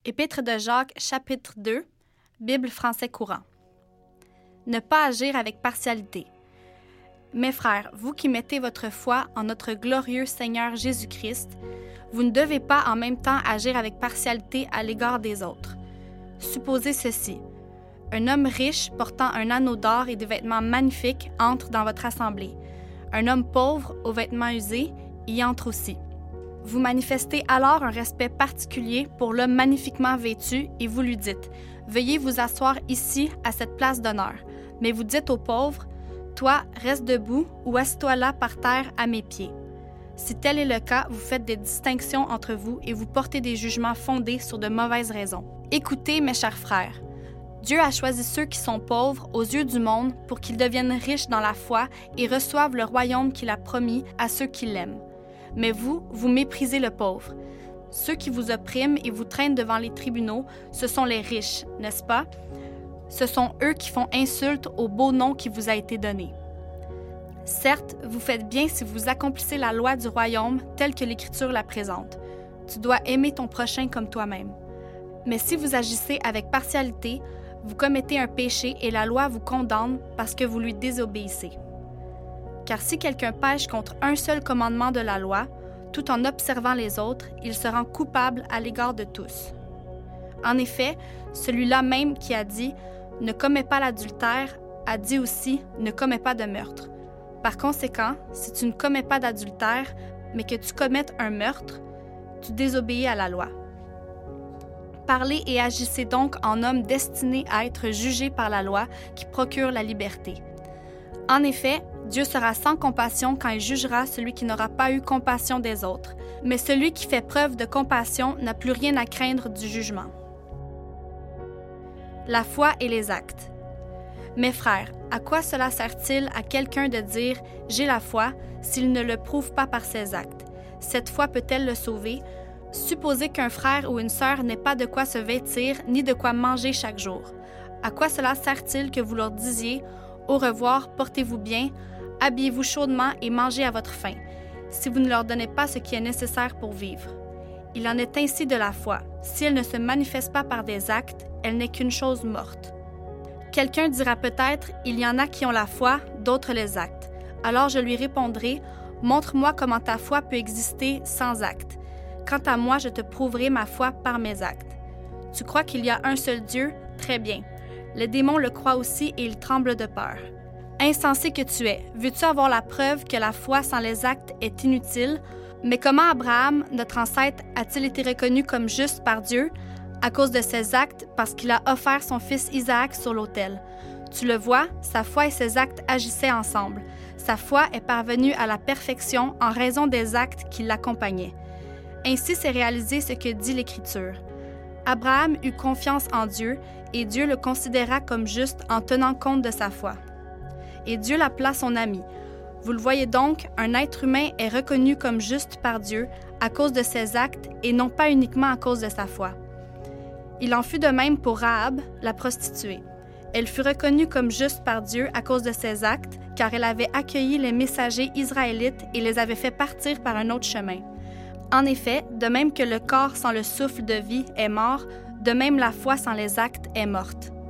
Épître de Jacques, chapitre 2, Bible français courant. Ne pas agir avec partialité. Mes frères, vous qui mettez votre foi en notre glorieux Seigneur Jésus-Christ, vous ne devez pas en même temps agir avec partialité à l'égard des autres. Supposez ceci. Un homme riche portant un anneau d'or et des vêtements magnifiques entre dans votre assemblée. Un homme pauvre aux vêtements usés y entre aussi. Vous manifestez alors un respect particulier pour l'homme magnifiquement vêtu et vous lui dites « Veuillez vous asseoir ici à cette place d'honneur ». Mais vous dites au pauvre « Toi, reste debout ou assieds-toi là par terre à mes pieds ». Si tel est le cas, vous faites des distinctions entre vous et vous portez des jugements fondés sur de mauvaises raisons. Écoutez, mes chers frères. Dieu a choisi ceux qui sont pauvres aux yeux du monde pour qu'ils deviennent riches dans la foi et reçoivent le royaume qu'il a promis à ceux qui l'aiment. Mais vous, vous méprisez le pauvre. Ceux qui vous oppriment et vous traînent devant les tribunaux, ce sont les riches, n'est-ce pas? Ce sont eux qui font insulte au beau nom qui vous a été donné. Certes, vous faites bien si vous accomplissez la loi du royaume telle que l'Écriture la présente. Tu dois aimer ton prochain comme toi-même. Mais si vous agissez avec partialité, vous commettez un péché et la loi vous condamne parce que vous lui désobéissez. Car si quelqu'un pêche contre un seul commandement de la loi, tout en observant les autres, il se rend coupable à l'égard de tous. En effet, celui-là même qui a dit « Ne commets pas l'adultère » a dit aussi « Ne commets pas de meurtre ». Par conséquent, si tu ne commets pas d'adultère, mais que tu commettes un meurtre, tu désobéis à la loi. Parlez et agissez donc en homme destiné à être jugé par la loi qui procure la liberté. En effet, Dieu sera sans compassion quand il jugera celui qui n'aura pas eu compassion des autres, mais celui qui fait preuve de compassion n'a plus rien à craindre du jugement. La foi et les actes. Mes frères, à quoi cela sert-il à quelqu'un de dire « J'ai la foi » s'il ne le prouve pas par ses actes? Cette foi peut-elle le sauver? Supposez qu'un frère ou une sœur n'ait pas de quoi se vêtir ni de quoi manger chaque jour. À quoi cela sert-il que vous leur disiez « Au revoir, portez-vous bien », habillez-vous chaudement et mangez à votre faim, si vous ne leur donnez pas ce qui est nécessaire pour vivre. Il en est ainsi de la foi. Si elle ne se manifeste pas par des actes, elle n'est qu'une chose morte. Quelqu'un dira peut-être, il y en a qui ont la foi, d'autres les actes. Alors je lui répondrai, montre-moi comment ta foi peut exister sans actes. Quant à moi, je te prouverai ma foi par mes actes. Tu crois qu'il y a un seul Dieu? Très bien. Les démons le croient aussi et ils tremblent de peur. Insensé que tu es, veux-tu avoir la preuve que la foi sans les actes est inutile? Mais comment Abraham, notre ancêtre, a-t-il été reconnu comme juste par Dieu? À cause de ses actes, parce qu'il a offert son fils Isaac sur l'autel. Tu le vois, sa foi et ses actes agissaient ensemble. Sa foi est parvenue à la perfection en raison des actes qui l'accompagnaient. Ainsi s'est réalisé ce que dit l'Écriture. Abraham eut confiance en Dieu, et Dieu le considéra comme juste en tenant compte de sa foi. Et Dieu l'appela son ami. Vous le voyez donc, un être humain est reconnu comme juste par Dieu à cause de ses actes et non pas uniquement à cause de sa foi. Il en fut de même pour Rahab, la prostituée. Elle fut reconnue comme juste par Dieu à cause de ses actes, car elle avait accueilli les messagers israélites et les avait fait partir par un autre chemin. En effet, de même que le corps sans le souffle de vie est mort, de même la foi sans les actes est morte.